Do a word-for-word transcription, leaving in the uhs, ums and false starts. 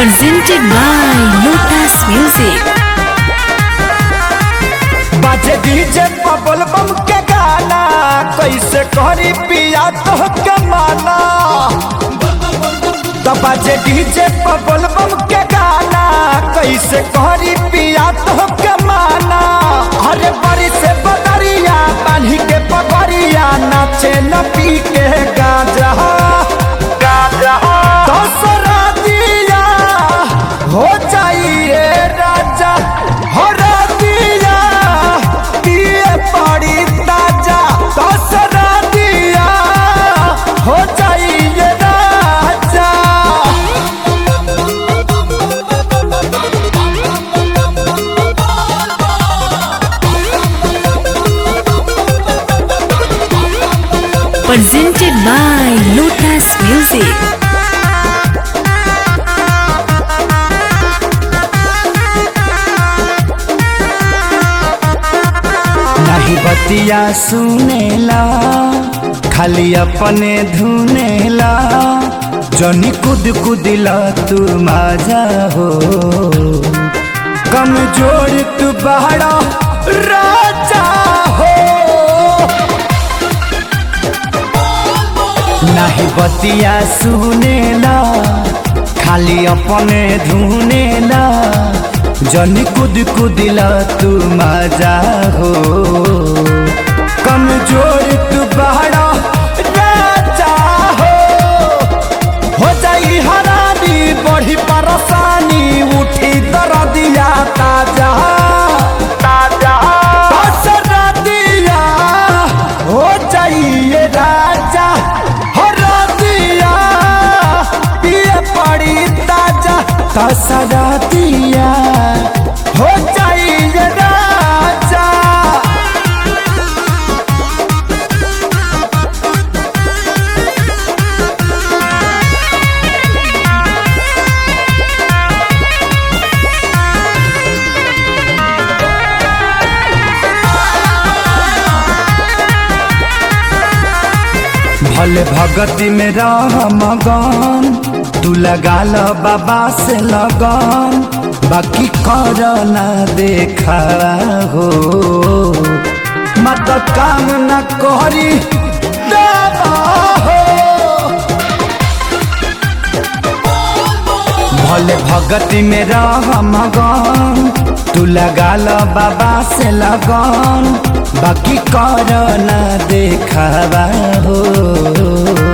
presented by Lotus Music. बाजे DJ बबल बम के गाना कैसे करी पिया तो के माना। तो बाजे डीजे बबल बम के गाना कैसे करी पिया तो के माना। अरे बड़ी से बदरिया बांधी के पगड़िया नाचे न पी के गाजा गाजा दसरा दिया हो जाइए राजा हो दिया पिए पड़ी ताजा दसरा दिया हो जाइए राजा। Presented by Lotus Music. नहीं बतिया सुनेला खाली अपने धुनेला जनी कुद कुदिला तू मजा हो कमजोर तू बहरा राजा हो। नहीं बतिया सुनेला खाली अपने धुनेला जनी कुद कुदिला तू मजा हो कमजोर तू बहरा राजा हो। हो जाई हरानी बढ़ी परेशानी उठी दर्दिया ताजा ताजा दसरा दिया हो जाइए राजा हो दिया पिए पड़ी ताजा दसरा दिया हो जाइए राजा। भले भगती में रह मगन तू लगा लो बाबा से लगन बाकी कर ना देखा हो मत काम न करी देवा हो। भले भगती में रह मगन तू लगा लो बाबा से लगन बाकी कर ना देखा हो।